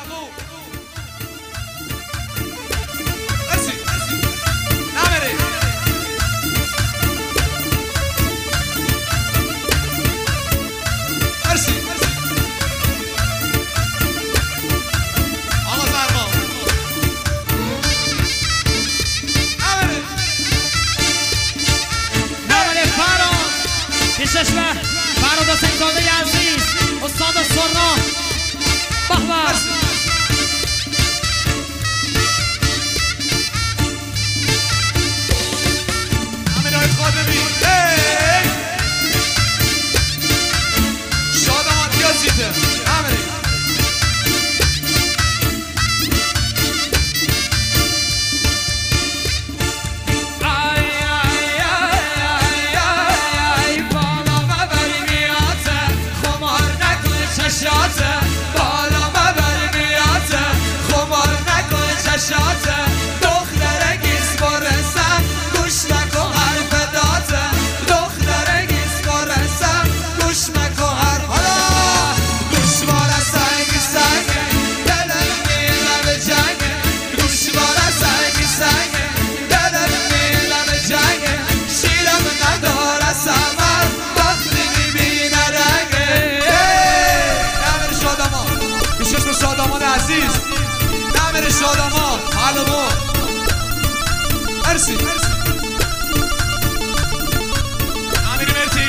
چشمه فراد حسین‌زاده عزیز استاد سرنا بهبه امینای خادمی شادمان یازیده امین بالا مبر میاته خمار نکن چشاته دختر گیز برسم گوش نکن حرف داته دختر گیز برسم گوش نکن حرف حالا گوشوار سنگی سنگه دلم میلم به جنگه گوشوار سنگی سنگه دلم میلم به جنگه شیرم نداره سمر وقتی میبینه رنگه چشم شادمان عزیز نمیر شادمان حلمو مرسی امیر مرتی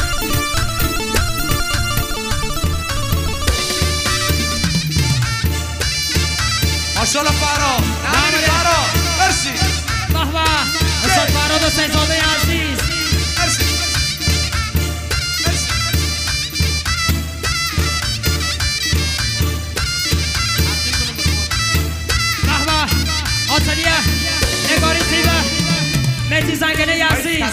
ماشالله فرا نمیر فرا مرسی بهبه استاد فراد حسین‌زاده عزیز مرسی آتلیه نگاری زیبه مرتی زنگنه عزیز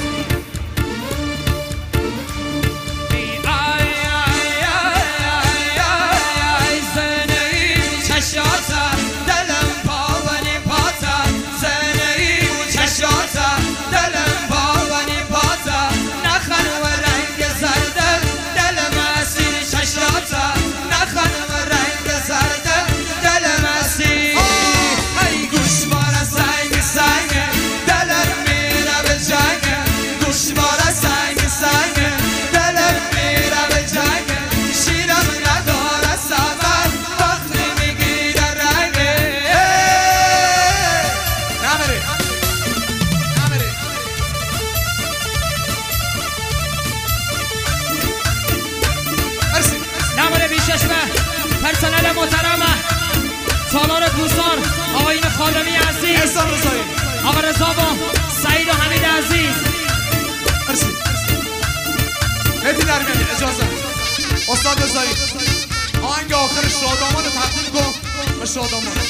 پرسنل محترم سالار دوستان آقایون خادمی عزیز احسان رضایی آقا رضا با سعید و حمید عزیز مرسی مهدی درمیانی اجازه استاد رضایی آهنگ آخر شادامان رو تقدیم کن به شادامان